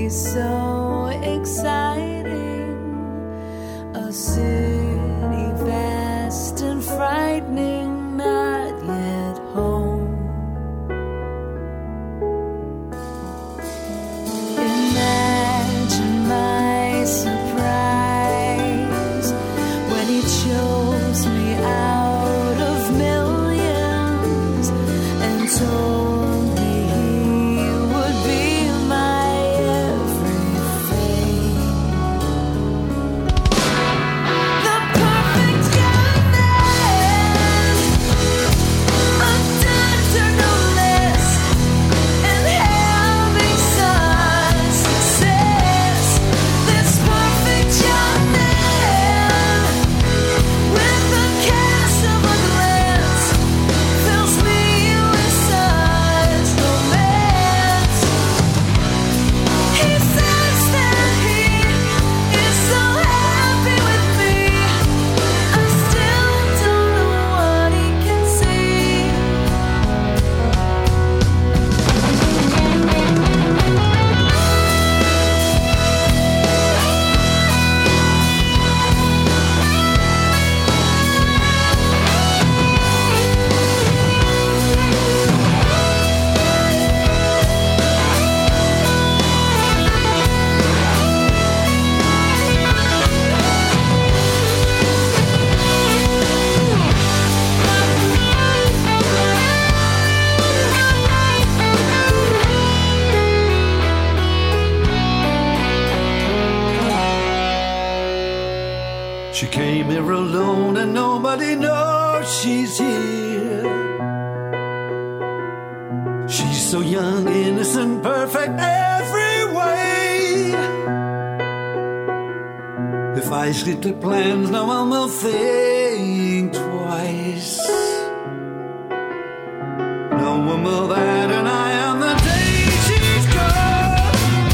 so exciting. A city vast and frightening, not yet home. Imagine my surprise when he chose me out of millions and told me he would be my everything. The perfect young man, a doctor no less, and having such success. This perfect young man, with the cast of a glance, fills me with such romance. He says that he is so happy with me. I still don't know what he can see. She came here alone and nobody knows she's here. She's so young, innocent, perfect every way. If I stick to plans, no one will think twice. No one will bat an eye on the day she's gone.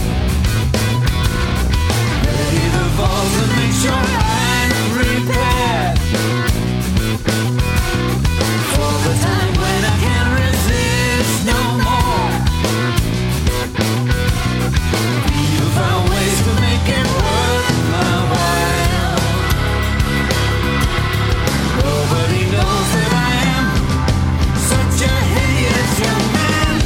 Ready to fall to make sure I'm prepared for the time when I can't resist no more. You found ways to make it worth my while. Nobody knows that I am such a hideous young man.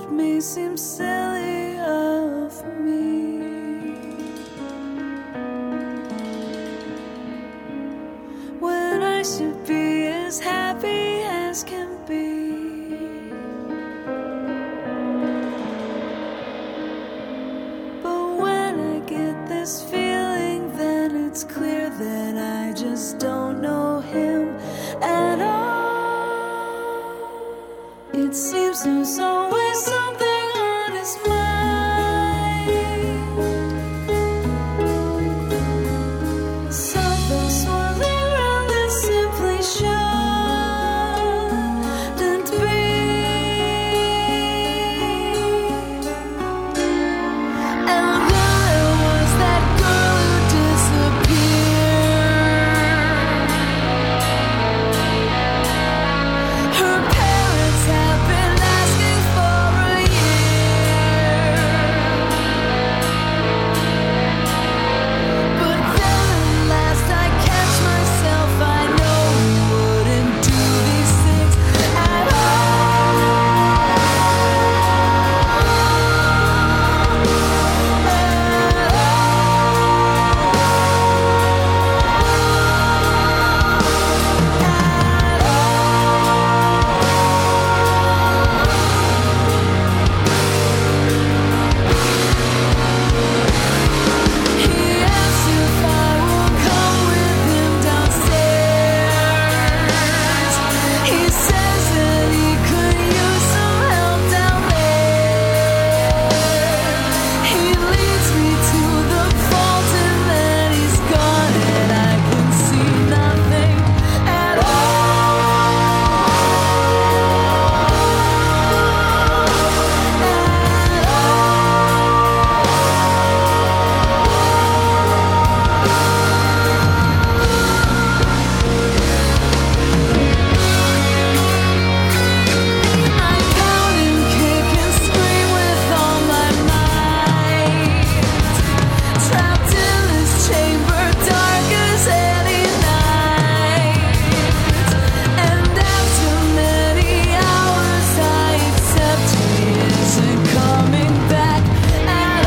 it may seem silly of me. When I should be as happy as can be. But when I get this feeling, then it's clear that I just don't know him at all. It seems there's always something on his mind. Something swirling around that simply shouldn't be. And there was that girl who disappeared. Her parents have been asking for a year. But then at last I catch myself. I know he wouldn't do these things at He asks if I will come with him downstairs. He says that he could use some help down there. He leads me to the vault and then he's gone and I can see nothing at I pound and kick and scream with all my might, trapped in this chamber dark as any night. And after many hours I accept he isn't coming back at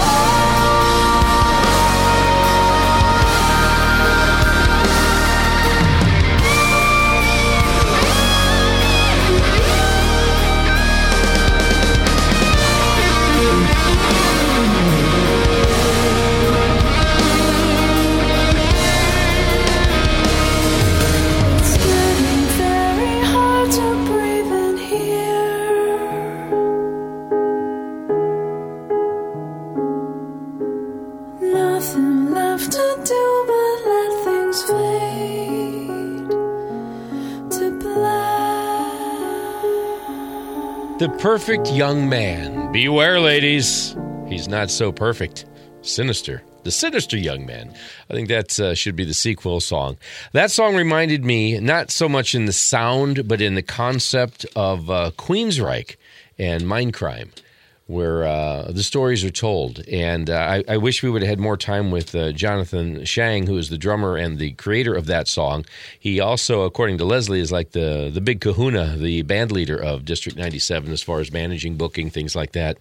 It's getting very hard to breathe in here. Nothing left to do but let things fade to black. The perfect young man. Beware, ladies. He's not so perfect. Sinister. The Sinister Young Man. I think that should be the sequel song. That song reminded me, not so much in the sound, but in the concept of Queensryche and Mindcrime, where the stories are told. And I wish we would have had more time with Jonathan Shang, who is the drummer and the creator of that song. He also, according to Leslie, is like the big kahuna, the band leader of District 97 as far as managing, booking, things like that.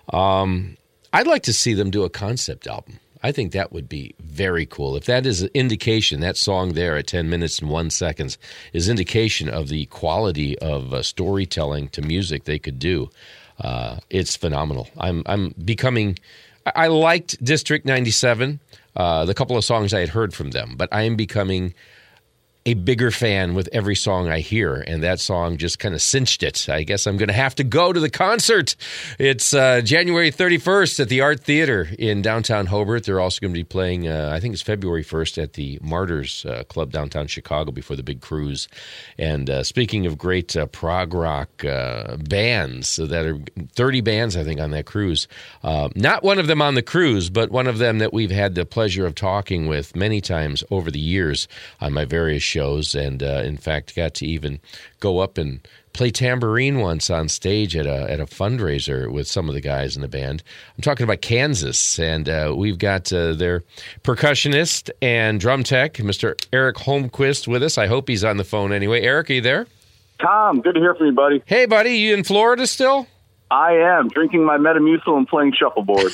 I'd like to see them do a concept album. I think that would be very cool. If that is an indication, that song there at 10 minutes and 1 second is indication of the quality of storytelling to music they could do. It's phenomenal. I'm becoming. I liked District 97, the couple of songs I had heard from them, but I am becoming a bigger fan with every song I hear, and that song just kind of cinched it. I guess I'm going to have to go to the concert. It's January 31st at the Art Theater in downtown Hobart. They're also going to be playing, I think it's February 1st at the Martyrs Club downtown Chicago before the big cruise. And speaking of great prog rock bands, that are 30 bands, I think, on that cruise. Not one of them on the cruise, but one of them that we've had the pleasure of talking with many times over the years on my various shows, and in fact got to even go up and play tambourine once on stage at a fundraiser with some of the guys in the band. I'm talking about Kansas, and we've got their percussionist and drum tech, Mr. Eric Holmquist, with us. I hope he's on the phone anyway. Eric, are you there? Tom, good to hear from you, buddy. Hey, buddy, you in Florida still? I am drinking my Metamucil and playing shuffleboard.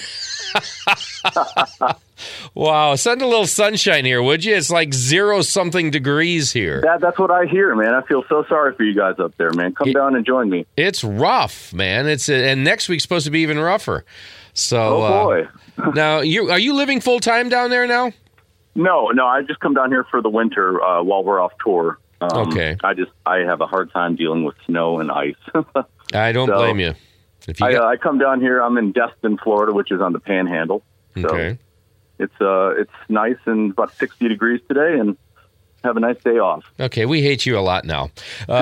Wow, send a little sunshine here, would you? It's like 0-something degrees here. That's what I hear, man. I feel so sorry for you guys up there, man. Come down and join me. It's rough, man. And next week's supposed to be even rougher. So, oh boy. Now, are you living full time down there now? No. I just come down here for the winter while we're off tour. Okay. I have a hard time dealing with snow and ice. I don't blame you. I come down here. I'm in Destin, Florida, which is on the Panhandle. So okay. It's nice and about 60 degrees today, and have a nice day off. Okay, we hate you a lot now.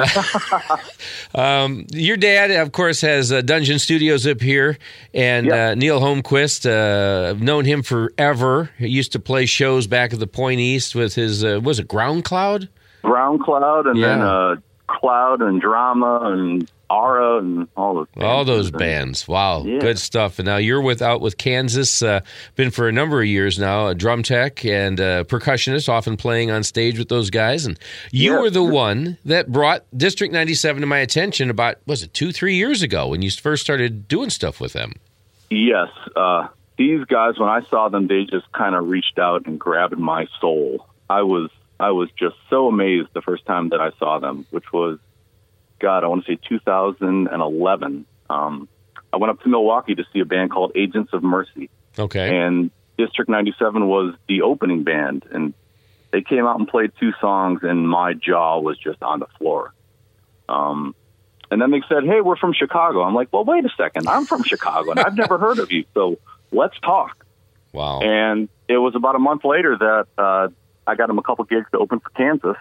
Your dad, of course, has Dungeon Studios up here, and Neil Holmquist, I've known him forever. He used to play shows back at the Point East with his, was it Ground Cloud? Ground Cloud, and then Cloud and Drama and Aura and all those bands. All those bands. Wow, good stuff. And now you're out with Kansas, been for a number of years now, a drum tech and percussionist, often playing on stage with those guys. And you were the one that brought District 97 to my attention about, was it 2-3 years ago when you first started doing stuff with them? Yes. These guys, when I saw them, they just kind of reached out and grabbed my soul. I was just so amazed the first time that I saw them, which was, God, I want to say 2011. I went up to Milwaukee to see a band called Agents of Mercy. Okay. And District 97 was the opening band, and they came out and played 2 songs, and my jaw was just on the floor. And then they said, hey, we're from Chicago. I'm like, well, wait a second. I'm from Chicago, and I've never heard of you, so let's talk. Wow. And it was about a month later that I got them a couple gigs to open for Kansas.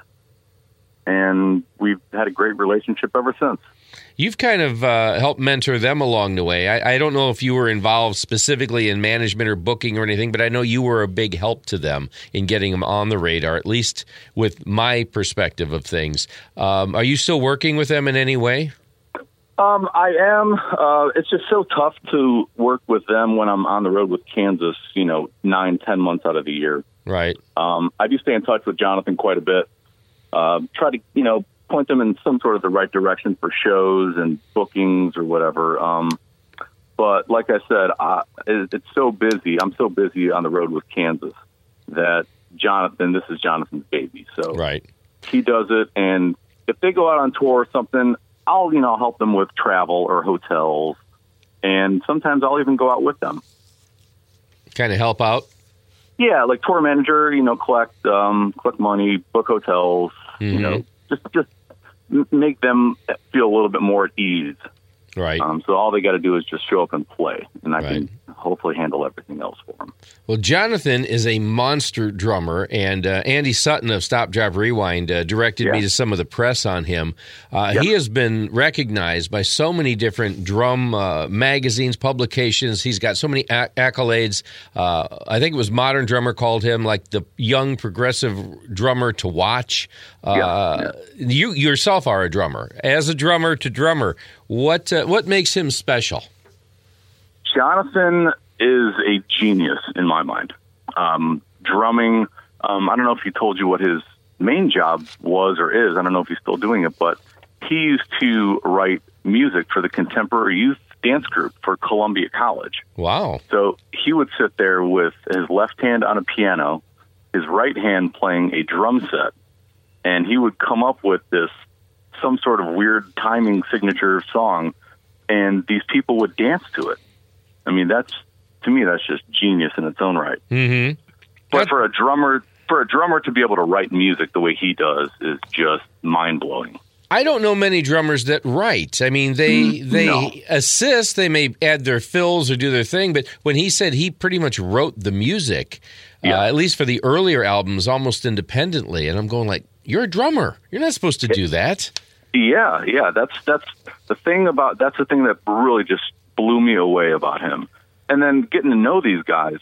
And we've had a great relationship ever since. You've kind of helped mentor them along the way. I don't know if you were involved specifically in management or booking or anything, but I know you were a big help to them in getting them on the radar, at least with my perspective of things. Are you still working with them in any way? I am. It's just so tough to work with them when I'm on the road with Kansas, 9-10 months out of the year. Right. I do stay in touch with Jonathan quite a bit. Try to, point them in some sort of the right direction for shows and bookings or whatever. But like I said, it's so busy. I'm so busy on the road with Kansas that this is Jonathan's baby. So he does it. And if they go out on tour or something, I'll help them with travel or hotels. And sometimes I'll even go out with them. Kind of help out? Yeah, like tour manager, collect money, book hotels, just make them feel a little bit more at ease. Right. So all they got to do is just show up and play, and I can hopefully handle everything else for them. Well, Jonathan is a monster drummer, and Andy Sutton of Stop, Drop, Rewind directed me to some of the press on him. He has been recognized by so many different drum magazines, publications. He's got so many accolades. I think it was Modern Drummer called him like the young progressive drummer to watch. You yourself are a drummer. As a drummer to drummer, what makes him special? Jonathan is a genius in my mind. Drumming, I don't know if he told you what his main job was or is. I don't know if he's still doing it, but he used to write music for the contemporary youth dance group for Columbia College. Wow. So he would sit there with his left hand on a piano, his right hand playing a drum set, and he would come up with some sort of weird timing signature song, and these people would dance to it. I mean, to me, that's just genius in its own right. Mm-hmm. But for a drummer to be able to write music the way he does is just mind-blowing. I don't know many drummers that write. I mean, they assist, they may add their fills or do their thing, but when he said he pretty much wrote the music, at least for the earlier albums, almost independently, and I'm going like, you're a drummer. You're not supposed to do that. Yeah. That's the thing that really just blew me away about him. And then getting to know these guys,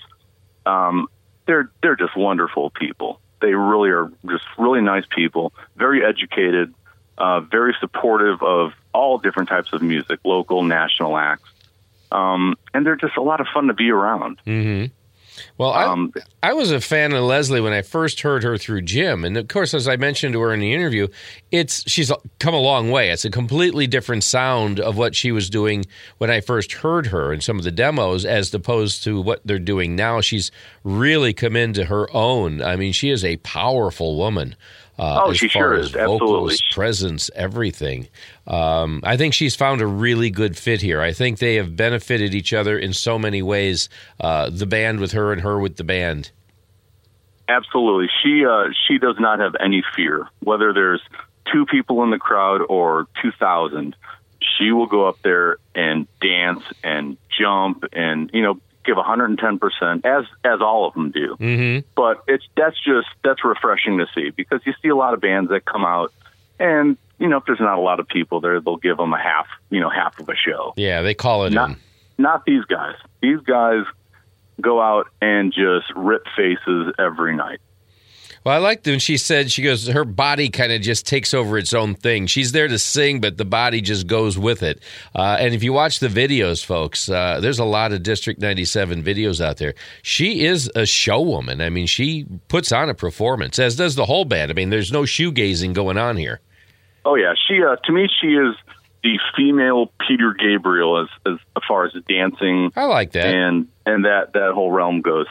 they're just wonderful people. They really are just really nice people, very educated, very supportive of all different types of music, local, national acts. And they're just a lot of fun to be around. Mm-hmm. Well, I was a fan of Leslie when I first heard her through Jim. And, of course, as I mentioned to her in the interview, she's come a long way. It's a completely different sound of what she was doing when I first heard her in some of the demos as opposed to what they're doing now. She's really come into her own. I mean, she is a powerful woman. She sure is. Vocals, Absolutely. presence, everything. I think she's found a really good fit here. I think they have benefited each other in so many ways, the band with her and her with the band. Absolutely. She does not have any fear. Whether there's 2 people in the crowd or 2,000, she will go up there and dance and jump and, give 110%, as all of them do. Mm-hmm. But that's refreshing to see, because you see a lot of bands that come out and, if there's not a lot of people there, they'll give them a half of a show. Yeah, they call it in. Not these guys. These guys go out and just rip faces every night. Well, I liked when she said, she goes, her body kind of just takes over its own thing. She's there to sing, but the body just goes with it. And if you watch the videos, folks, there's a lot of District 97 videos out there. She is a showwoman. I mean, she puts on a performance, as does the whole band. I mean, there's no shoegazing going on here. Oh, yeah. She, to me, she is the female Peter Gabriel as far as dancing. I like that. And that whole realm goes.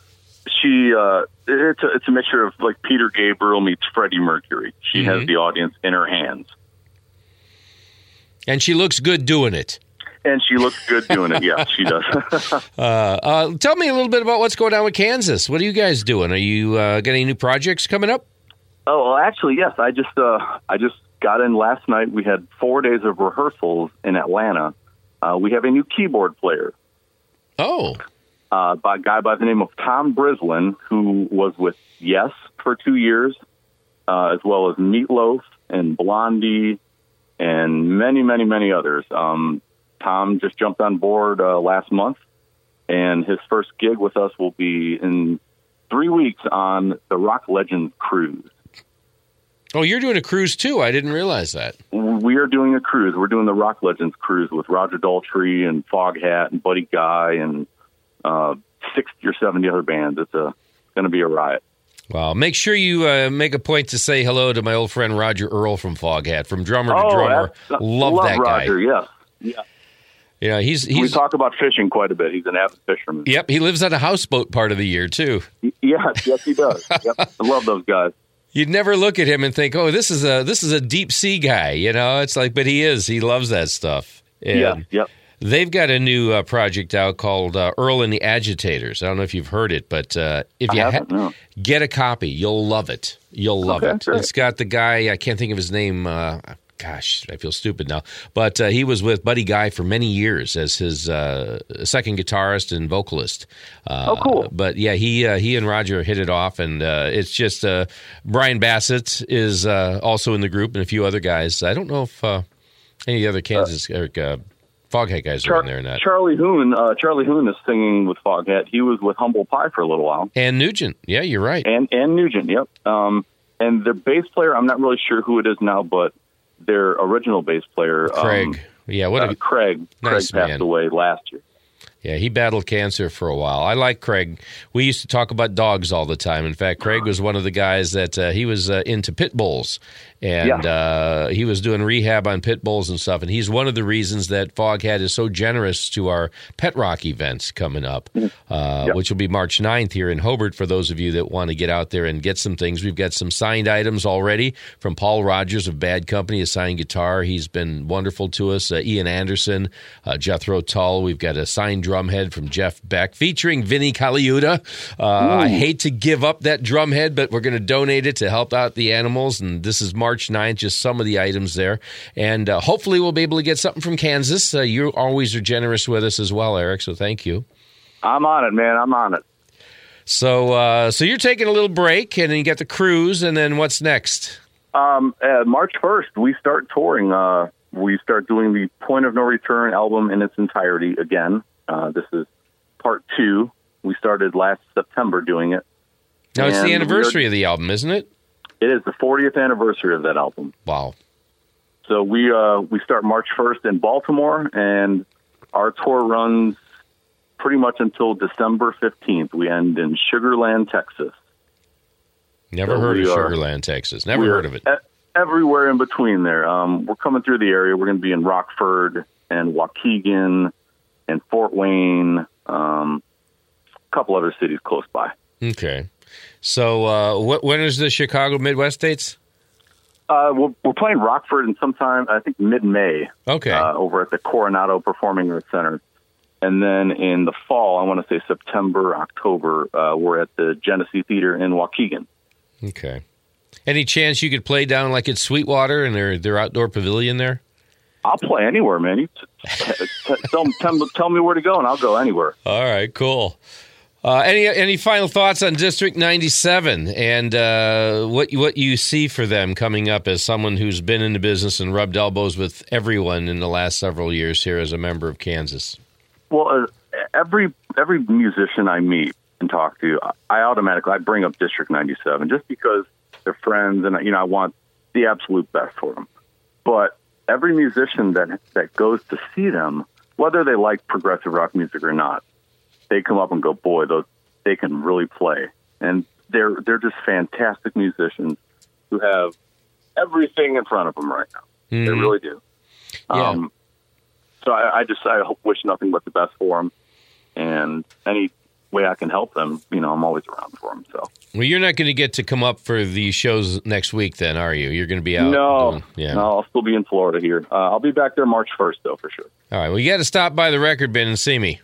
It's a mixture of like Peter Gabriel meets Freddie Mercury. She has the audience in her hands. And she looks good doing it. And she looks good doing it. Yeah, she does. Tell me a little bit about what's going on with Kansas. What are you guys doing? Are you got any new projects coming up? Oh, well, actually, yes. I just got in last night. We had 4 days of rehearsals in Atlanta. We have a new keyboard player. Oh. By a guy by the name of Tom Brislin, who was with Yes for 2 years, as well as Meatloaf and Blondie and many, many, many others. Tom just jumped on board last month, and his first gig with us will be in 3 weeks on the Rock Legends cruise. Oh, you're doing a cruise too. I didn't realize that. We are doing a cruise. We're doing the Rock Legends cruise with Roger Daltrey and Foghat and Buddy Guy and 60 or 70 other bands. It's going to be a riot. Well, make sure you make a point to say hello to my old friend Roger Earl from Foghat, from drummer to drummer. Love that guy. Roger, yes. Yeah. Yeah, he's. We talk about fishing quite a bit. He's an avid fisherman. Yep, he lives on a houseboat part of the year too. Yes, he does. Yep, I love those guys. You'd never look at him and think, "Oh, this is a deep sea guy." It's like, but he is. He loves that stuff. And Yep. They've got a new project out called Earl and the Agitators. I don't know if you've heard it, but if you get a copy, you'll love it. You'll love it. Great. It's got the guy, I can't think of his name. Gosh, I feel stupid now. But he was with Buddy Guy for many years as his second guitarist and vocalist. Cool. But yeah, he and Roger hit it off, and it's just Brian Bassett is also in the group and a few other guys. I don't know if any of the other Kansas Foghat guys are in there or not. Charlie Hoon is singing with Foghat. He was with Humble Pie for a little while. And Nugent. Yeah, you're right. And Nugent, yep. And their bass player, I'm not really sure who it is now, but their original bass player, Craig. Craig Nice passed man. away last year. Yeah, he battled cancer for a while. I like Craig. We used to talk about dogs all the time. In fact, Craig was one of the guys that he was into pit bulls. And he was doing rehab on pit bulls and stuff. And he's one of the reasons that Foghat is so generous to our Pet Rock events coming up, which will be March 9th here in Hobart for those of you that want to get out there and get some things. We've got some signed items already from Paul Rogers of Bad Company, a signed guitar. He's been wonderful to us. Ian Anderson, Jethro Tull. We've got a signed drumhead from Jeff Beck featuring Vinny Caliuta. I hate to give up that drumhead, but we're going to donate it to help out the animals. And this is March 9th, just some of the items there. And hopefully we'll be able to get something from Kansas. You always are generous with us as well, Eric, so thank you. I'm on it, man. I'm on it. So you're taking a little break, and then you got the cruise, and then what's next? March 1st, we start touring. We start doing the Point of No Return album in its entirety again. This is part 2. We started last September doing it. Now, it's the anniversary of the album, isn't it? It is the 40th anniversary of that album. Wow. So we start March 1st in Baltimore, and our tour runs pretty much until December 15th. We end in Sugar Land, Texas. Never So heard of we are- Sugar Land, Texas. Never We're heard of it. Everywhere in between there. We're coming through the area. We're going to be in Rockford and Waukegan and Fort Wayne, a couple other cities close by. Okay. So when is the Chicago Midwest dates? We're playing Rockford in sometime, I think, mid-May. Okay. Over at the Coronado Performing Arts Center. And then in the fall, I want to say September, October, we're at the Genesee Theater in Waukegan. Okay. Any chance you could play down like at Sweetwater and their outdoor pavilion there? I'll play anywhere, man. You tell me where to go, and I'll go anywhere. All right, cool. Any final thoughts on District 97 and what you see for them coming up as someone who's been in the business and rubbed elbows with everyone in the last several years here as a member of Kansas? Well, every musician I meet and talk to, I bring up District 97 just because they're friends, and I want the absolute best for them. But every musician that goes to see them, whether they like progressive rock music or not, they come up and go, boy, they can really play. And they're just fantastic musicians who have everything in front of them right now. Mm-hmm. They really do. Yeah. So I wish nothing but the best for them. And any way I can help them, I'm always around for them. So. Well, you're not going to get to come up for the shows next week then, are you? You're going to be out? No, yeah. No, I'll still be in Florida here. I'll be back there March 1st, though, for sure. All right. Well, you got to stop by the record bin and see me.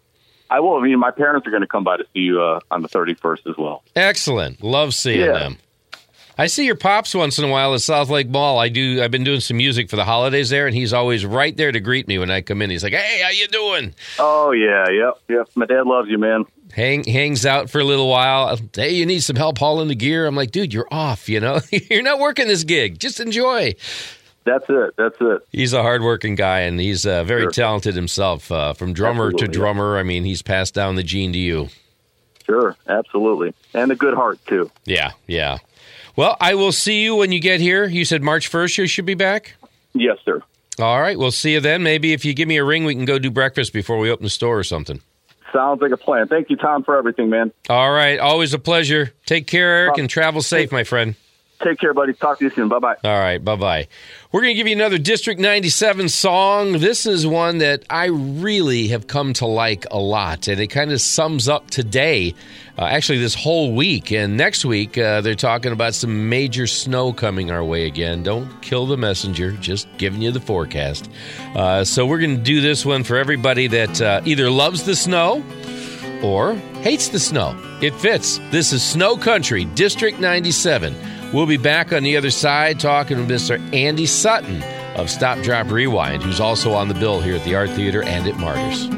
I will. My parents are going to come by to see you on the 31st as well. Excellent. Love seeing them. I see your pops once in a while at South Lake Mall. I've been doing some music for the holidays there, and he's always right there to greet me when I come in. He's like, "Hey, how you doing?" Oh yeah, yep. My dad loves you, man. Hangs out for a little while. Hey, you need some help hauling the gear? I'm like, dude, you're off. You're not working this gig. Just enjoy. That's it. He's a hardworking guy, and he's very talented himself. From drummer to drummer, I mean, he's passed down the gene to you. Sure, absolutely, and a good heart too. Yeah. Well, I will see you when you get here. You said March 1st you should be back? Yes, sir. All right, we'll see you then. Maybe if you give me a ring, we can go do breakfast before we open the store or something. Sounds like a plan. Thank you, Tom, for everything, man. All right, always a pleasure. Take care, Eric, and travel safe, my friend. Take care, buddy. Talk to you soon. Bye-bye. All right, bye-bye. We're going to give you another District 97 song. This is one that I really have come to like a lot, and it kind of sums up today, actually this whole week. And next week, they're talking about some major snow coming our way again. Don't kill the messenger, just giving you the forecast. So we're going to do this one for everybody that either loves the snow or hates the snow. It fits. This is Snow Country, District 97. We'll be back on the other side talking with Mr. Andy Sutton of Stop Drop Rewind, who's also on the bill here at the Art Theater and at Martyrs.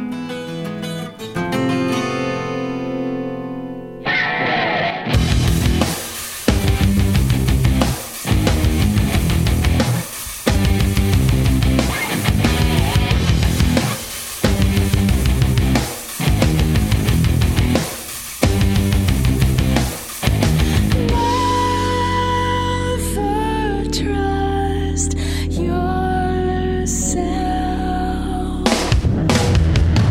Never trust yourself.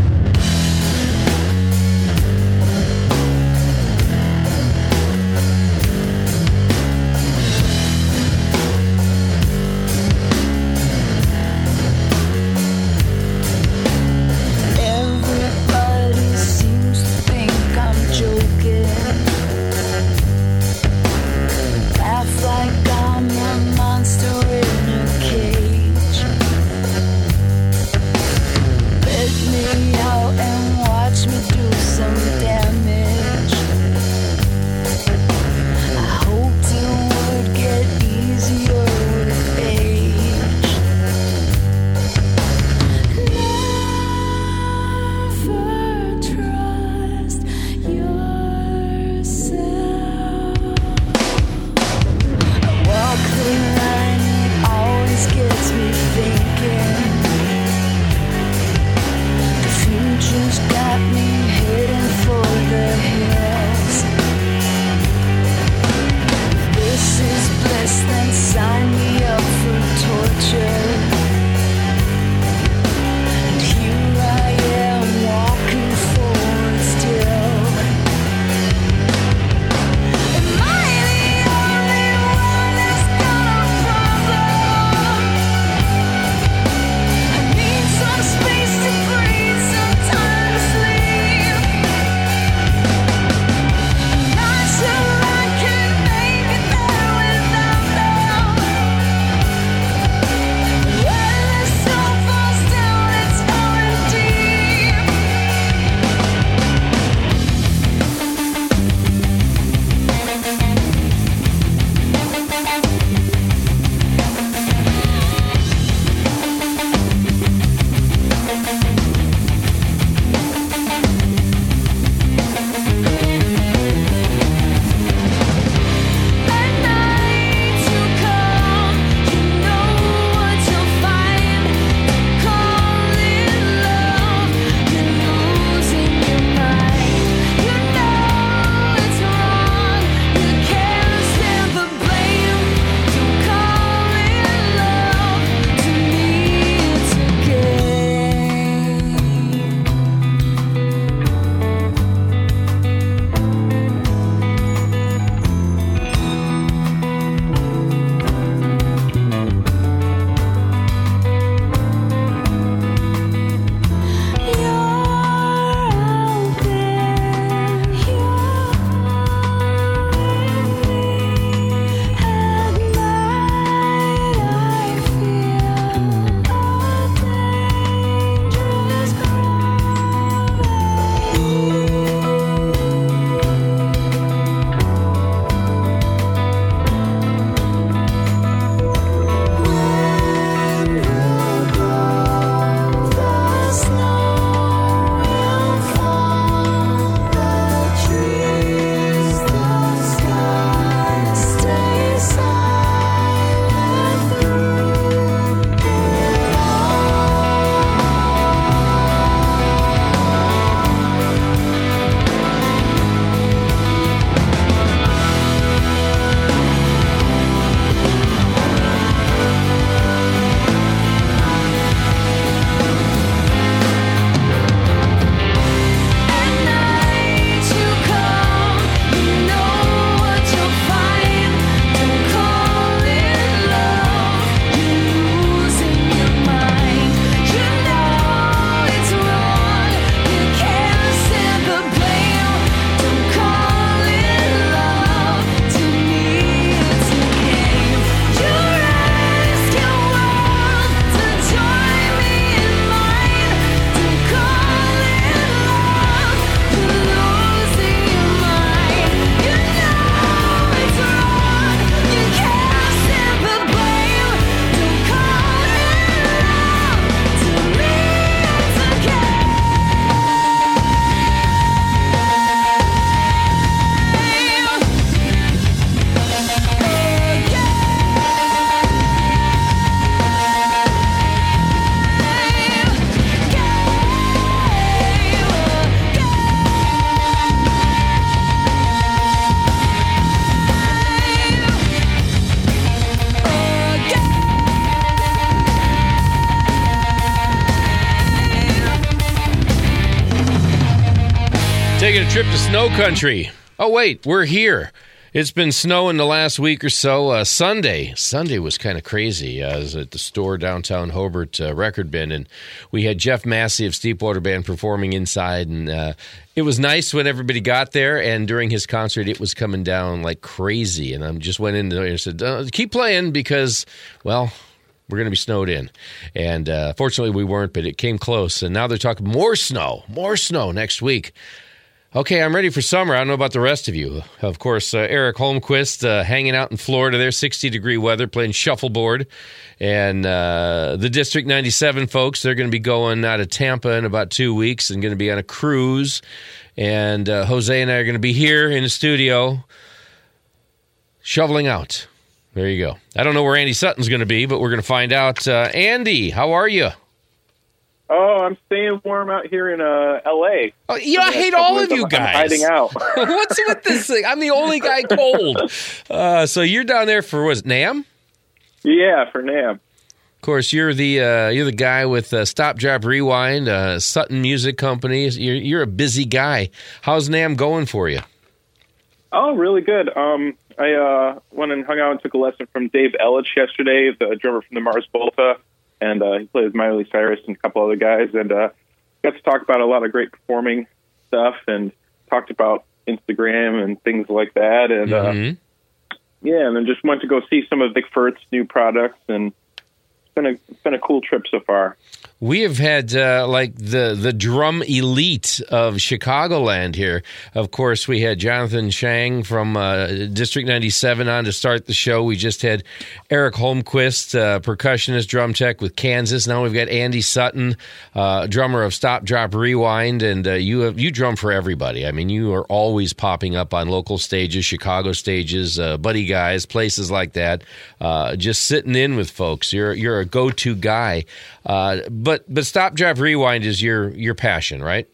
taking a trip to snow country. Oh, wait, we're here. It's been snowing the last week or so. Sunday was kind of crazy. I was at the store downtown Hobart, Record Bin, and we had Jeff Massey of Steepwater Band performing inside, and it was nice when everybody got there, and during his concert, it was coming down like crazy, and I just went in there and said, keep playing because, well, we're going to be snowed in. And fortunately, we weren't, but it came close, and now they're talking more snow next week. Okay, I'm ready for summer. I don't know about the rest of you. Of course, Eric Holmquist hanging out in Florida there, 60-degree weather, playing shuffleboard. And the District 97 folks, they're going to be going out of Tampa in about 2 weeks and going to be on a cruise. And Jose and I are going to be here in the studio shoveling out. There you go. I don't know where Andy Sutton's going to be, but we're going to find out. Andy, how are you? Oh, I'm staying warm out here in L.A. Oh, yeah, I hate all of you guys. I'm hiding out. What's with this thing? I'm the only guy cold. So you're down there for, what is it, NAMM? Yeah, for NAMM. Of course, you're the guy with Stop, Drop, Rewind, Sutton Music Company. You're a busy guy. How's NAMM going for you? Oh, really good. I went and hung out and took a lesson from Dave Ellich yesterday, the drummer from the Mars Volta. And he played with Miley Cyrus and a couple other guys, and got to talk about a lot of great performing stuff, and talked about Instagram and things like that, and and then just went to go see some of Vic Firth's new products, and it's been a cool trip so far. We have had like the drum elite of Chicagoland here. Of course, we had Jonathan Chang from District 97 on to start the show. We just had Eric Holmquist, percussionist, drum tech with Kansas. Now we've got Andy Sutton, drummer of Stop, Drop, Rewind, and you drum for everybody. I mean, you are always popping up on local stages, Chicago stages, Buddy Guys, places like that. Just sitting in with folks. You're a go-to guy. But Stop, Drop, Rewind is your passion, right?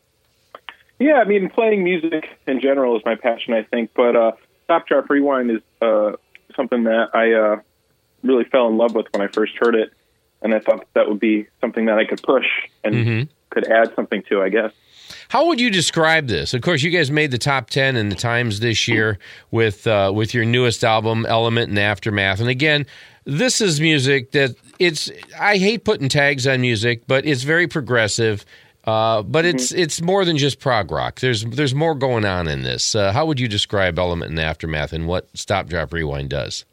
Yeah, I mean, playing music in general is my passion, I think. But Stop, Drop, Rewind is something that I really fell in love with when I first heard it. And I thought that would be something that I could push and could add something to, I guess. How would you describe this? Of course, you guys made the top 10 in the Times this year with your newest album, Element and Aftermath. And again, this is music that I hate putting tags on music, but it's very progressive. But it's more than just prog rock. There's more going on in this. How would you describe Element and Aftermath and what Stop, Drop, Rewind does?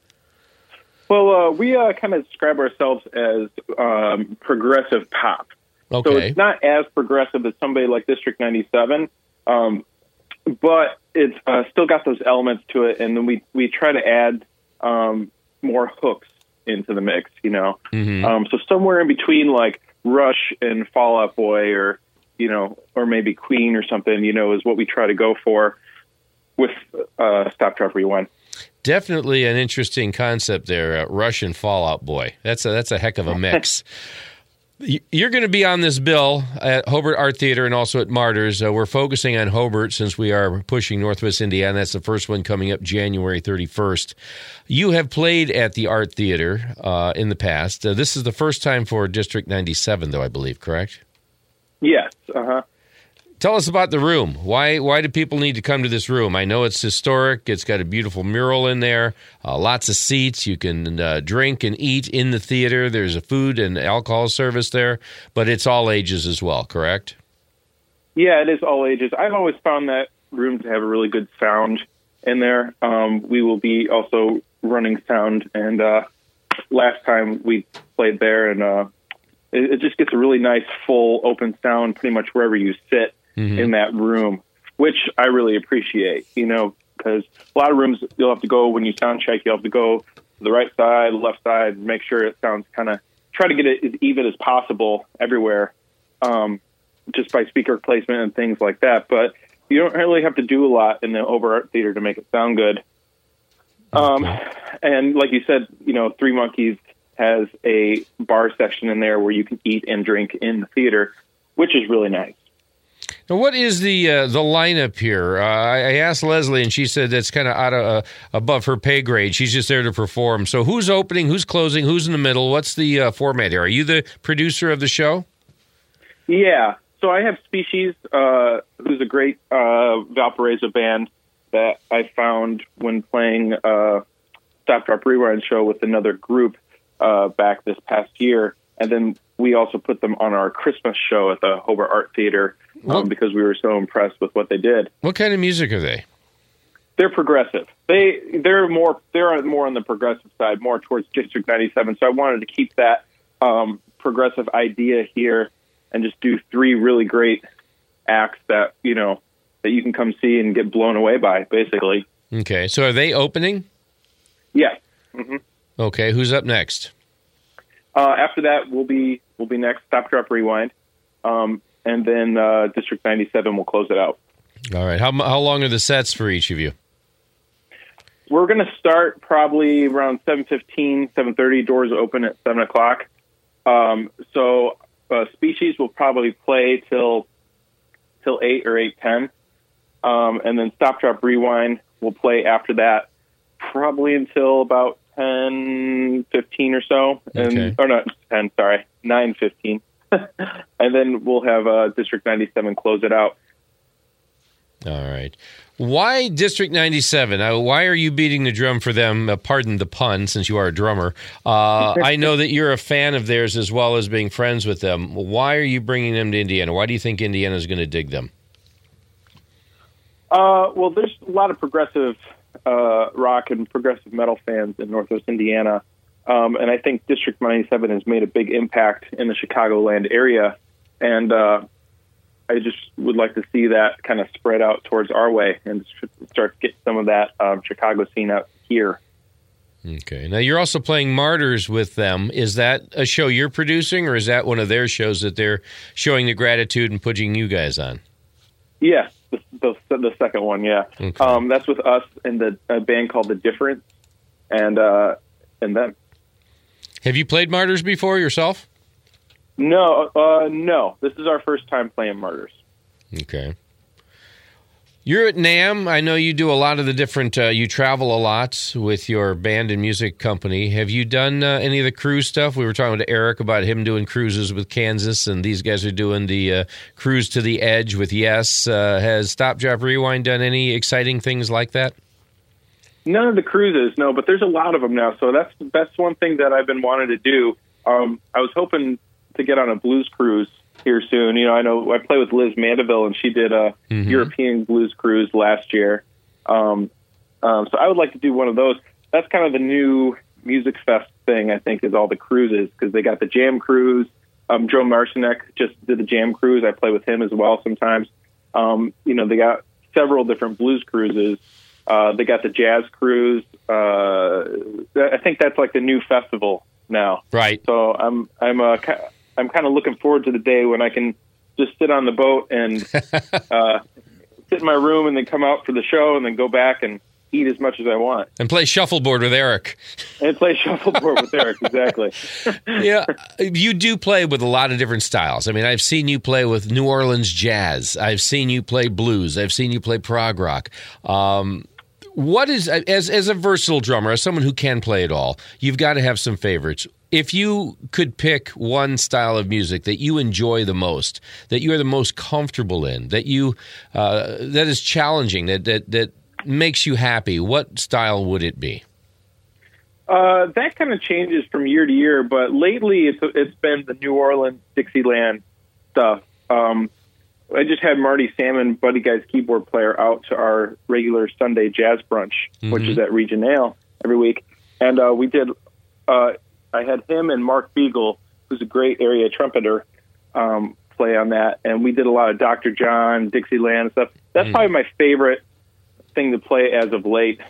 Well, we kind of describe ourselves as progressive pop. Okay. So it's not as progressive as somebody like District 97, but it's still got those elements to it, and then we try to add more hooks into the mix, you know. So somewhere in between, like Rush and Fall Out Boy, or maybe Queen or something, is what we try to go for with Stop, Drop, Rewind. Definitely an interesting concept there, Rush and Fall Out Boy. That's a heck of a mix. You're going to be on this bill at Hobart Art Theater and also at Martyrs. We're focusing on Hobart since we are pushing Northwest Indiana. That's the first one coming up January 31st. You have played at the Art Theater in the past. This is the first time for District 97, though, I believe, correct? Yes. Tell us about the room. Why do people need to come to this room? I know it's historic. It's got a beautiful mural in there, lots of seats. You can drink and eat in the theater. There's a food and alcohol service there, but it's all ages as well, correct? Yeah, it is all ages. I've always found that room to have a really good sound in there. We will be also running sound, and last time we played there, and it just gets a really nice, full, open sound pretty much wherever you sit. In that room, which I really appreciate, because a lot of rooms you'll have to go when you sound check, you'll have to go to the right side, left side, make sure it sounds try to get it as even as possible everywhere, just by speaker placement and things like that. But you don't really have to do a lot in the Hobart Art Theater to make it sound good. And like you said, Three Monkeys has a bar section in there where you can eat and drink in the theater, which is really nice. Now, what is the lineup here? I asked Leslie, and she said that's kind of out of above her pay grade. She's just there to perform. So who's opening, who's closing, who's in the middle? What's the format here? Are you the producer of the show? Yeah. So I have Species, who's a great Valparaiso band that I found when playing Stop Drop Rewind show with another group back this past year. And then we also put them on our Christmas show at the Hobart Art Theater because we were so impressed with what they did. What kind of music are they? They're progressive. They're more on the progressive side, more towards District 97. So I wanted to keep that progressive idea here and just do three really great acts that you can come see and get blown away by, basically. Okay, so are they opening? Yeah. Mm-hmm. Okay, who's up next? After that, we'll be next. Stop, Drop, Rewind, and then District 97 will close it out. All right. How long are the sets for each of you? We're going to start probably around 7:15, 7:30. Doors open at 7 o'clock. So Species will probably play till 8 or 8:10, and then Stop, Drop, Rewind will play after that, probably until about 10:15 or so. Okay. Or not 10, sorry, 9:15. And then we'll have District 97 close it out. All right. Why District 97? Why are you beating the drum for them? Pardon the pun, since you are a drummer. I know that you're a fan of theirs as well as being friends with them. Why are you bringing them to Indiana? Why do you think Indiana is going to dig them? Well, there's a lot of progressive rock and progressive metal fans in Northwest Indiana. And I think District 97 has made a big impact in the Chicagoland area. And I just would like to see that kind of spread out towards our way and start to get some of that Chicago scene out here. Okay. Now, you're also playing Martyrs with them. Is that a show you're producing, or is that one of their shows that they're showing the gratitude and putting you guys on? Yeah, the second one, yeah. Okay. That's with us and a band called The Difference and them. Have you played Martyrs before yourself? No. This is our first time playing Martyrs. Okay. You're at NAMM. I know you do a lot of the different, you travel a lot with your band and music company. Have you done any of the cruise stuff? We were talking to Eric about him doing cruises with Kansas, and these guys are doing the cruise to the edge with Yes. Has Stop, Drop, Rewind done any exciting things like that? None of the cruises, no, but there's a lot of them now. So that's one thing that I've been wanting to do. I was hoping to get on a blues cruise here soon. I know I play with Liz Mandeville, and she did a European blues cruise last year. So I would like to do one of those. That's kind of the new Music Fest thing, I think, is all the cruises, because they got the Jam Cruise. Joe Marcinek just did the Jam Cruise. I play with him as well sometimes. They got several different blues cruises. They got the Jazz Cruise. I think that's like the new festival now. Right. So I'm kind of looking forward to the day when I can just sit on the boat and sit in my room and then come out for the show and then go back and eat as much as I want. And play shuffleboard with Eric. Exactly. Yeah, you do play with a lot of different styles. I mean, I've seen you play with New Orleans jazz. I've seen you play blues. I've seen you play prog rock. What is, as a versatile drummer, as someone who can play it all, you've got to have some favorites. If you could pick one style of music that you enjoy the most, that you are the most comfortable in, that you that is challenging, that makes you happy, what style would it be? That kind of changes from year to year, but lately it's been the New Orleans Dixieland stuff. I just had Marty Salmon, Buddy Guy's keyboard player, out to our regular Sunday jazz brunch, which is at Region Ale every week. And we did, I had him and Mark Beagle, who's a great area trumpeter, play on that. And we did a lot of Dr. John, Dixieland stuff. That's probably my favorite thing to play as of late.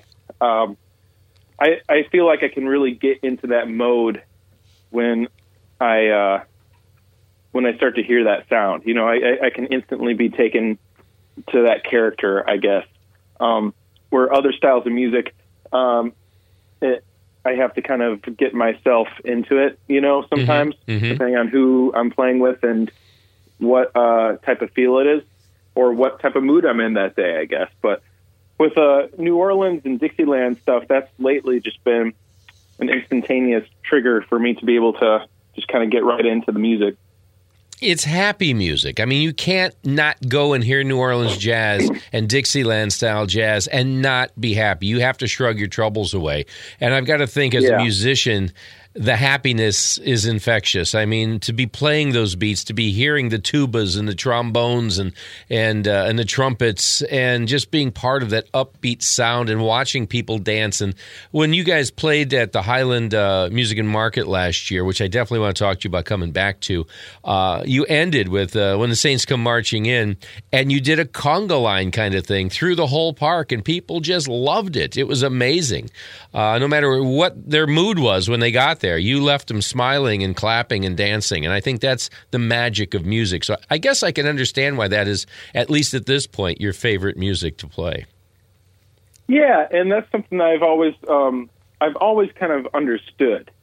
I feel like I can really get into that mode when I start to hear that sound. I can instantly be taken to that character, I guess. Where other styles of music, I have to kind of get myself into it, sometimes, depending on who I'm playing with and what type of feel it is or what type of mood I'm in that day, I guess. But with New Orleans and Dixieland stuff, that's lately just been an instantaneous trigger for me to be able to just kind of get right into the music. it's happy music. I mean, you can't not go and hear New Orleans jazz and Dixieland style jazz and not be happy. You have to shrug your troubles away. And I've got to think, as a musician, the happiness is infectious. I mean, to be playing those beats, to be hearing the tubas and the trombones and the trumpets, and just being part of that upbeat sound and watching people dance. And when you guys played at the Highland Music and Market last year, which I definitely want to talk to you about coming back to, you ended with When the Saints Come Marching In, and you did a conga line kind of thing through the whole park, and people just loved it. It was amazing. No matter what their mood was when they got there, you left them smiling and clapping and dancing, and I think that's the magic of music. So I guess I can understand why that is, at least at this point, your favorite music to play. Yeah, and that's something I've always kind of understood,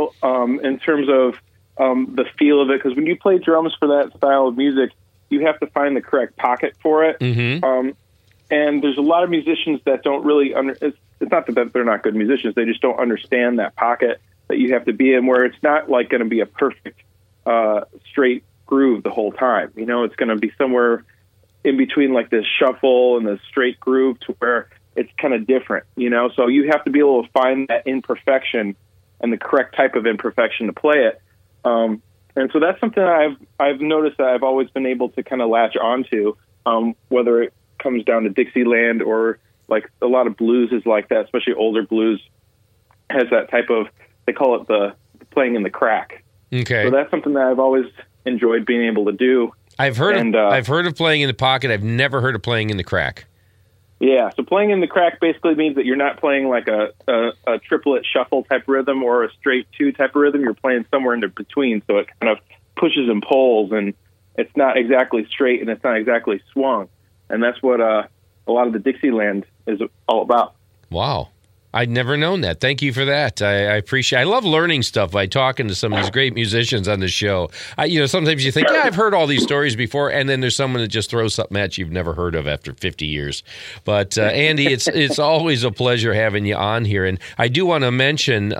in terms of the feel of it, because when you play drums for that style of music, you have to find the correct pocket for it. Mm-hmm. And there's a lot of musicians that don't really it's not that they're not good musicians, they just don't understand that pocket that you have to be in, where it's not like going to be a perfect straight groove the whole time. It's going to be somewhere in between, like this shuffle and the straight groove, to where it's kind of different, so you have to be able to find that imperfection and the correct type of imperfection to play it. And so that's something I've noticed that I've always been able to kind of latch onto, whether it comes down to Dixieland or like a lot of blues is like that, especially older blues has that type of, they call it the playing in the crack. Okay. So that's something that I've always enjoyed being able to do. I've heard of playing in the pocket. I've never heard of playing in the crack. Yeah, so playing in the crack basically means that you're not playing like a triplet shuffle type rhythm or a straight two type of rhythm. You're playing somewhere in between, so it kind of pushes and pulls, and it's not exactly straight and it's not exactly swung. And that's what a lot of the Dixieland is all about. Wow. I'd never known that. Thank you for that. I appreciate. I love learning stuff by talking to some of these great musicians on the show. Sometimes you think, I've heard all these stories before, and then there's someone that just throws something at you you've never heard of after 50 years. But Andy, it's always a pleasure having you on here. And I do want to mention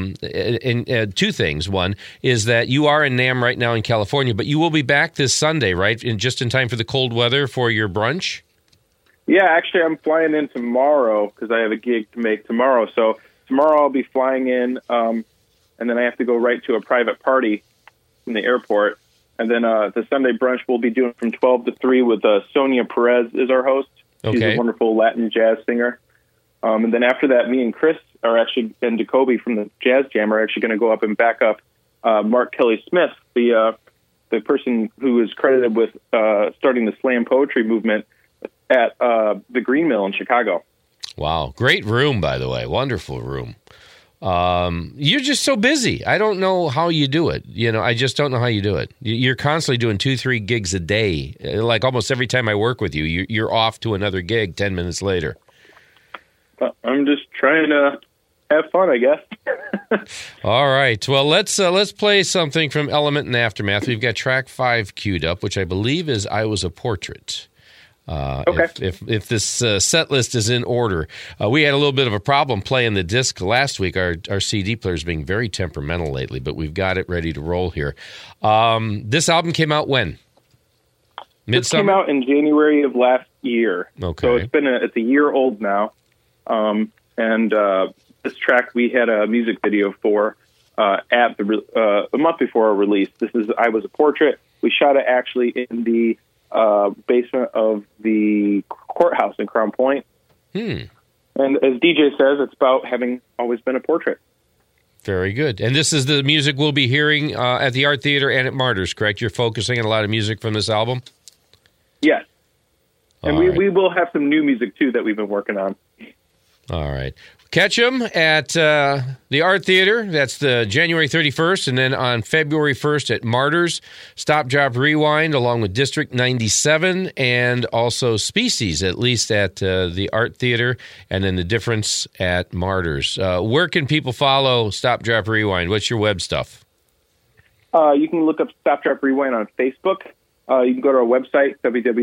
two things. One is that you are in NAMM right now in California, but you will be back this Sunday, right? Just in time for the cold weather for your brunch. Yeah, actually, I'm flying in tomorrow because I have a gig to make tomorrow. So tomorrow I'll be flying in, and then I have to go right to a private party in the airport. And then the Sunday brunch we'll be doing from 12 to 3 with Sonia Perez is our host. Okay. She's a wonderful Latin jazz singer. And then after that, me and Chris are actually, and Jacoby from the Jazz Jam are actually going to go up and back up Mark Kelly Smith, the person who is credited with starting the slam poetry movement at the Green Mill in Chicago. Wow. Great room, by the way. Wonderful room. You're just so busy. I don't know how you do it. I just don't know how you do it. You're constantly doing 2-3 gigs a day. Like almost every time I work with you, you're off to another gig 10 minutes later. I'm just trying to have fun, I guess. All right. Well, let's play something from Element and Aftermath. We've got track 5 queued up, which I believe is I Was a Portrait. Okay. If this set list is in order. We had a little bit of a problem playing the disc last week. Our CD player's being very temperamental lately, but we've got it ready to roll here. This album came out when? It came out in January of last year. Okay. So it's a year old now. And this track we had a music video for at a month before our release. This is I Was a Portrait. We shot it actually in the basement of the courthouse in Crown Point. And as DJ says, it's about having always been a portrait. Very good. And this is the music we'll be hearing at the Art Theater and at Martyrs, correct? You're focusing on a lot of music from this album? Yes. And we will have some new music, too, that we've been working on. All right. Catch them at the Art Theater. That's the January 31st. And then on February 1st at Martyrs, Stop, Drop, Rewind, along with District 97, and also Species, at least at the Art Theater, and then The Difference at Martyrs. Where can people follow Stop, Drop, Rewind? What's your web stuff? You can look up Stop, Drop, Rewind on Facebook. You can go to our website,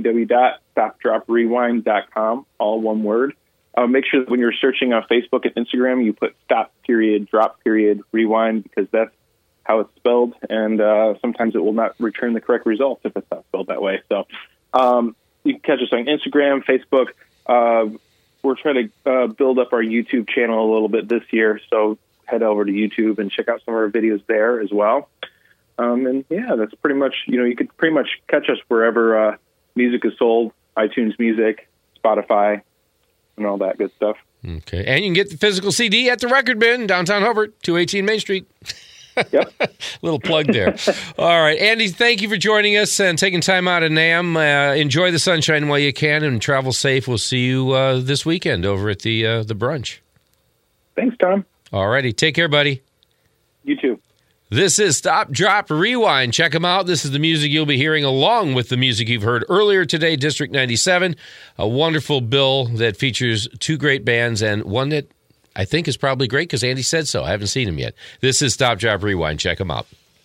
www.stopdroprewind.com, all one word. Make sure that when you're searching on Facebook and Instagram, you put stop, period, drop, period, rewind, because that's how it's spelled, and sometimes it will not return the correct results if it's not spelled that way. So you can catch us on Instagram, Facebook. We're trying to build up our YouTube channel a little bit this year, so head over to YouTube and check out some of our videos there as well. And yeah, that's pretty much, you could pretty much catch us wherever music is sold, iTunes Music, Spotify, and all that good stuff. Okay. And you can get the physical CD at the Record Bin, downtown Hobart, 218 Main Street. Yep. Little plug there. All right. Andy, thank you for joining us and taking time out of NAMM. Enjoy the sunshine while you can and travel safe. We'll see you this weekend over at the brunch. Thanks, Tom. All righty. Take care, buddy. You too. This is Stop, Drop, Rewind. Check them out. This is the music you'll be hearing along with the music you've heard earlier today, District 97, a wonderful bill that features two great bands and one that I think is probably great because Andy said so. I haven't seen him yet. This is Stop, Drop, Rewind. Check them out.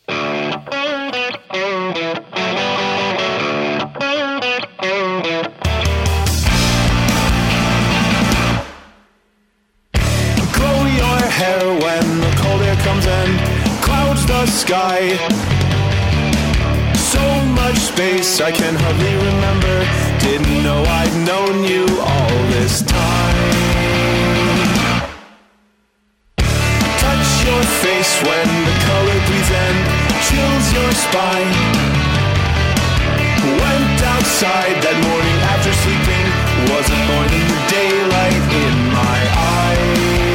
Grow your hair when the cold air comes in. The sky, so much space I can hardly remember. Didn't know I'd known you all this time. Touch your face when the color breathes in, chills your spine. Went outside that morning after sleeping, wasn't born in the daylight in my eyes.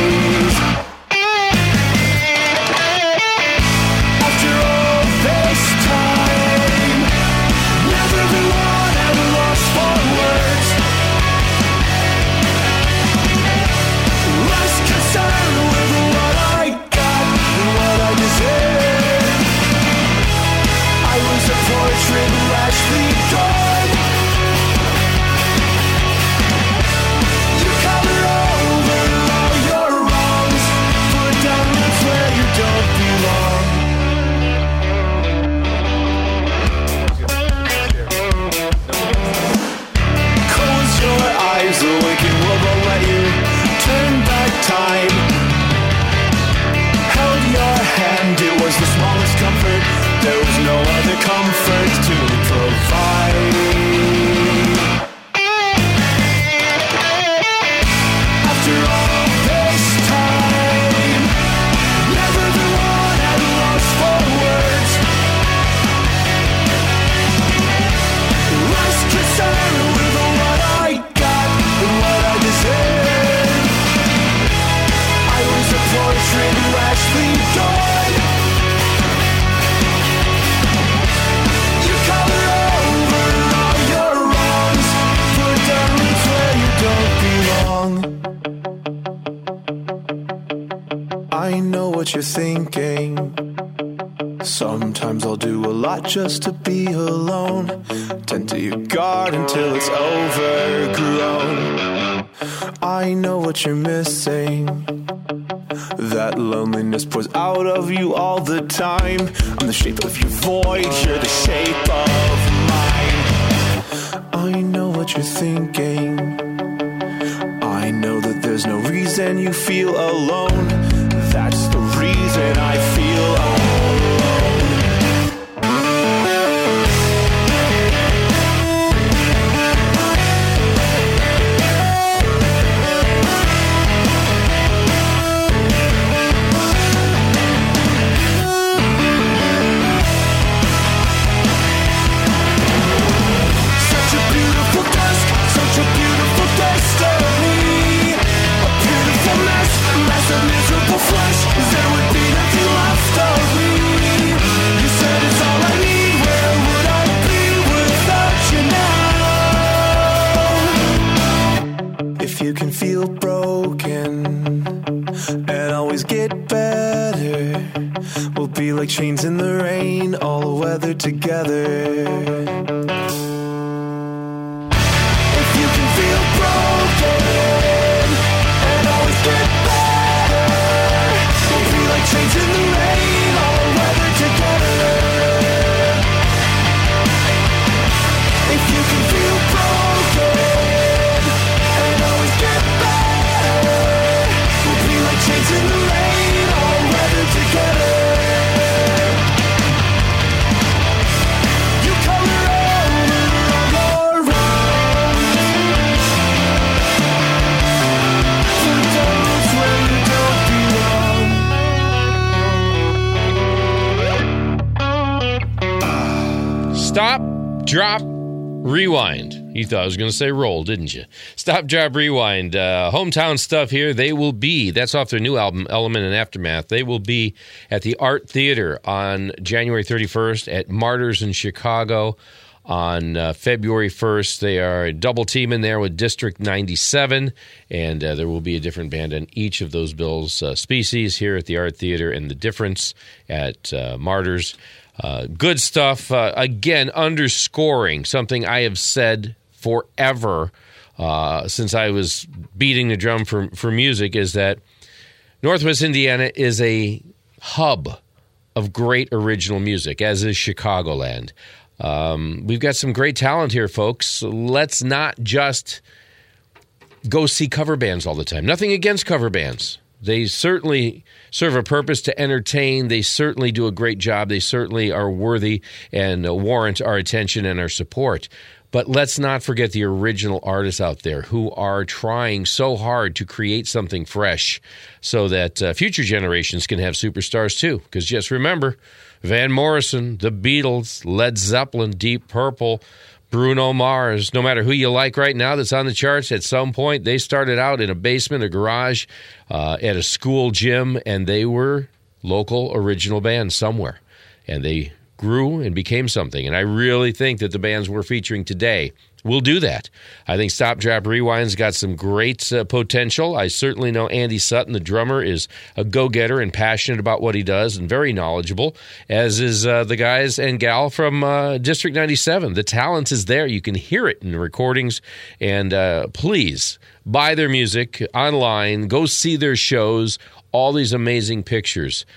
There was no other comfort to provide. After all this time, never the one at loss for words. Less concerned with what I got and what I deserve. I was a portrait rashly drawn. I know what you're thinking. Sometimes I'll do a lot just to be alone. Tend to your guard until it's overgrown. I know what you're missing. That loneliness pours out of you all the time. I'm the shape of your void, you're the shape of mine. I know what you're thinking. I know that there's no reason you feel alone. That's the reason I feel alone. Such a beautiful dusk, such a beautiful destiny. A beautiful mess of miserable flesh. There would be nothing left of me. You said it's all I need. Where would I be without you now? If you can feel broken and always get better, we'll be like chains in the rain, all weathered together. If you can feel broken and always get better, we'll be like chains in the rain, all weathered together. If you can feel broken and always get better, we'll be like chains in the rain, all weathered together. Stop, drop, rewind. You thought I was going to say roll, didn't you? Stop, drop, rewind. Hometown stuff here. They will be, that's off their new album, Element and Aftermath. They will be at the Art Theater on January 31st, at Martyrs in Chicago on February 1st. They are double teaming there with District 97, and there will be a different band on each of those bills. Species here at the Art Theater, and The Difference at Martyrs. Good stuff. Again, underscoring something I have said forever since I was beating the drum for music, is that Northwest Indiana is a hub of great original music, as is Chicagoland. We've got some great talent here, folks. Let's not just go see cover bands all the time. Nothing against cover bands. They certainly serve a purpose to entertain. They certainly do a great job. They certainly are worthy and warrant our attention and our support. But let's not forget the original artists out there who are trying so hard to create something fresh so that future generations can have superstars too. Because just remember, Van Morrison, the Beatles, Led Zeppelin, Deep Purple, Bruno Mars, no matter who you like right now that's on the charts, at some point they started out in a basement, a garage, at a school gym, and they were local original bands somewhere. And they grew and became something. And I really think that the bands we're featuring today will do that. I think Stop, Drop, Rewind's got some great potential. I certainly know Andy Sutton, the drummer, is a go-getter and passionate about what he does and very knowledgeable, as is the guys and gal from District 97. The talent is there. You can hear it in the recordings. And please buy their music online. Go see their shows. All these amazing pictures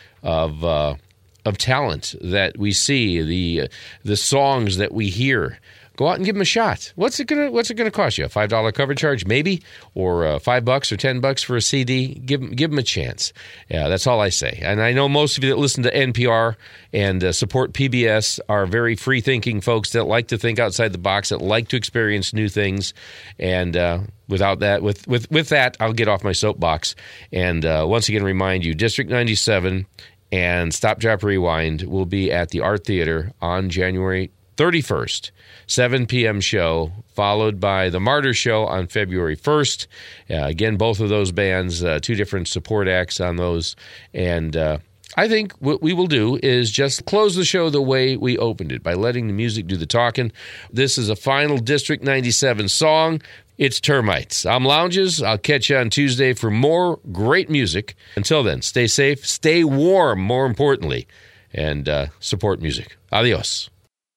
of talent that we see, the songs that we hear. Go out and give them a shot. What's it gonna cost you? A $5 cover charge, maybe, or $5 or $10 for a CD? Give them a chance. Yeah, that's all I say. And I know most of you that listen to NPR and support PBS are very free-thinking folks that like to think outside the box, that like to experience new things. And without that, with that, I'll get off my soapbox. And once again, remind you, District 97 and Stop, Drop, Rewind will be at the Art Theater on January 31st, 7 p.m. show, followed by the Martyr Show on February 1st. Again, both of those bands, two different support acts on those. And I think what we will do is just close the show the way we opened it, by letting the music do the talking. This is a final District 97 song. It's Termites. I'm Lounges. I'll catch you on Tuesday for more great music. Until then, stay safe, stay warm, more importantly, and support music. Adios.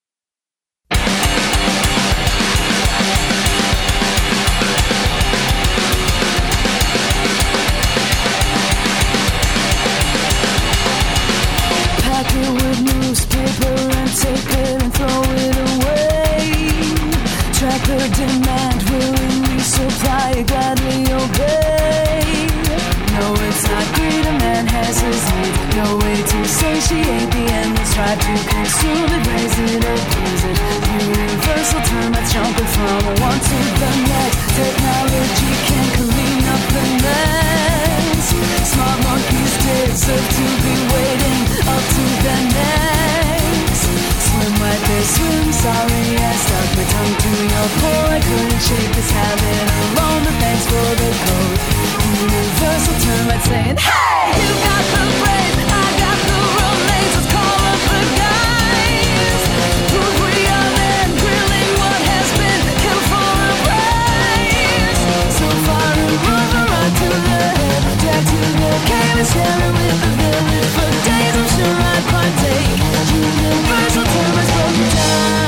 Pack it with newspaper and tape it and throw it away. Track the demand, willingly supply, gladly obey. No, it's not greed, a man has his need. No way to satiate the endless drive to consume it, raise it, abuse it. Universal termites jumping from one to the next. Technology can clean up the mess. Smart monkeys deserve to be waiting up to the next. Swim right there, swim, sorry I stuck my tongue to your core. I couldn't shake this habit alone, but thanks for the code. Universal termite saying, hey, you got the brain, I got the romance. Let's call up the guys. Prove we are then grilling what has been killed for a price. So far removed, right to the head, back to the cave and staring with the villain. For days I'm sure I'd partake. Universal termites broken down.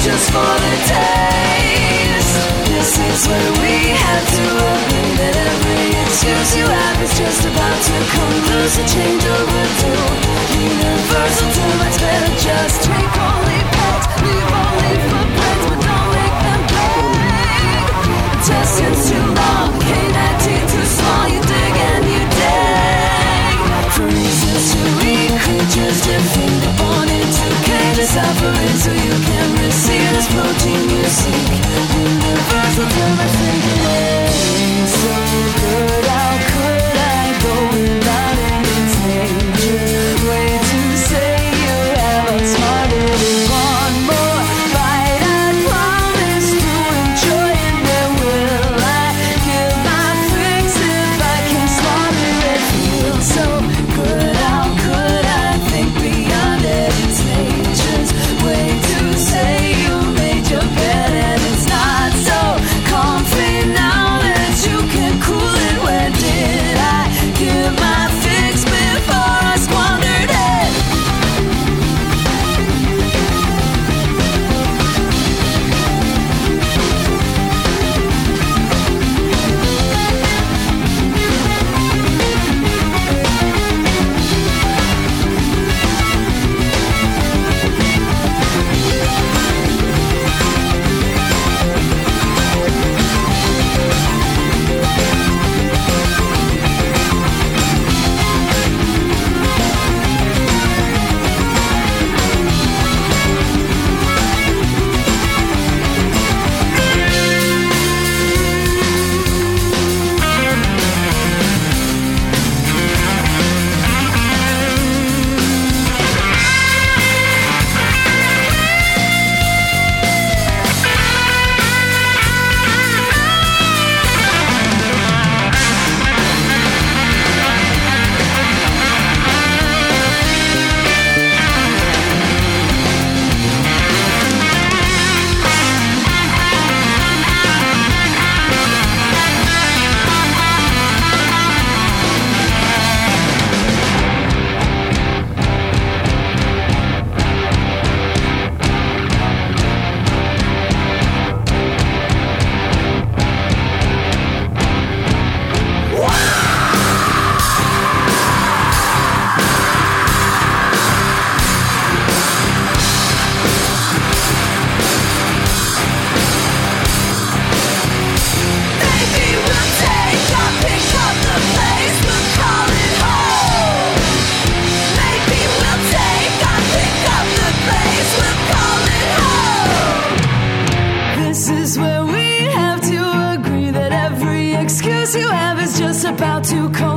just for the taste. This is where we have to agree that every excuse you have is just about to come loose. A change overdue. Universal too much better. Just drink only pets, leave only footprints, but don't make them beg. Intestines too long, can't have teeth too small. You dig and you dig. For reasons to eat, creatures defeat, born into cages, suffering so you can receive this protein you seek. Universal too much thinking. So good, how could I go without any danger? Way to say you have outsmarted it. One more bite, I promise to enjoy it. Then will I give my fix if I can slaughter it? Feels so good, how could I think beyond its natures? Way to say you made your bed and it's not so comfy now that you can cool it. Where did I give my fix before I squandered it? Maybe we'll take or pick up the place, we'll call it home. Maybe we'll take or pick up the place, we'll call it home. This is where we have to agree that every excuse you have is just about to come